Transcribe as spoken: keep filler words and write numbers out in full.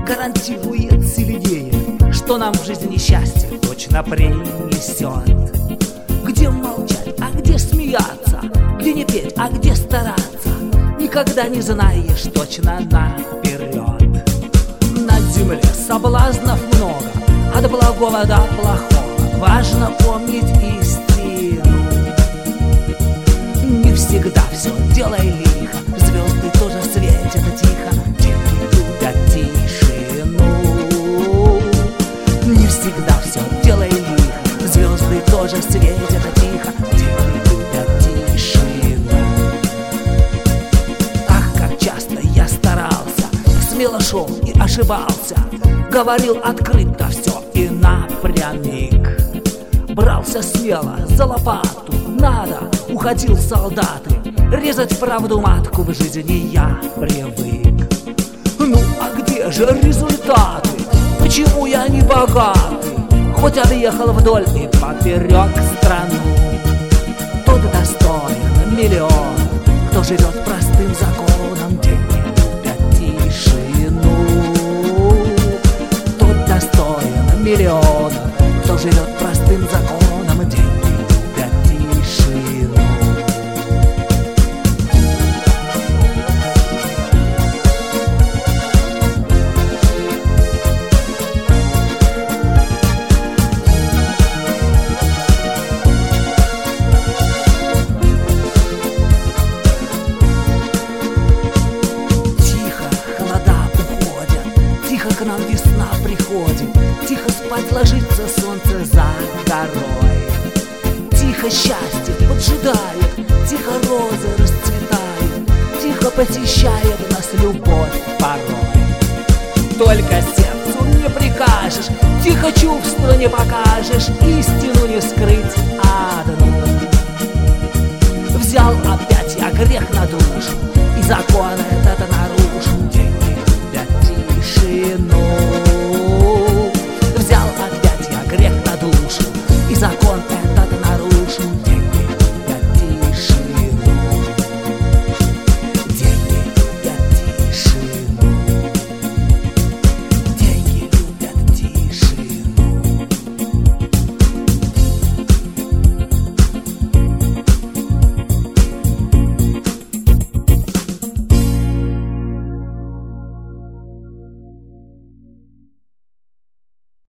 гарантирует сильнее, что нам в жизни счастье точно принесет. Где молчать, а где смеяться, где не петь, а где стараться, никогда не знаешь точно наперед. На земле соблазнов много, от благого до плохого важно помнить истину. Не всегда все делай лихо, звезды тоже светят тихо, дети любят тишину. Не всегда все делай лихо, звезды тоже светят тихо, дети любят тишину. Ах, как часто я старался, смело шел и ошибался, говорил открыто все и напрямик. Брался смело за лопату, надо, уходил в солдаты, резать правду матку в жизни я привык. Ну а где же результаты? Почему я не богатый? Хоть объехал вдоль и поперек страну. Тот достоин миллион, кто живет простым законом, деньги любят тишину. Тот достоин миллиона, кто живет простым законом, деньги любят тишину. Тихо холода уходят, тихо к нам весна приходит, тихо спать ложится солнце за горой. Тихо счастье поджидает, тихо розы расцветают, тихо посещает нас любовь порой. Только сердцу не прикажешь, тихо чувства не покажешь, истину не скрыть одну. Взял опять я грех на душу, и закон этот нарушил.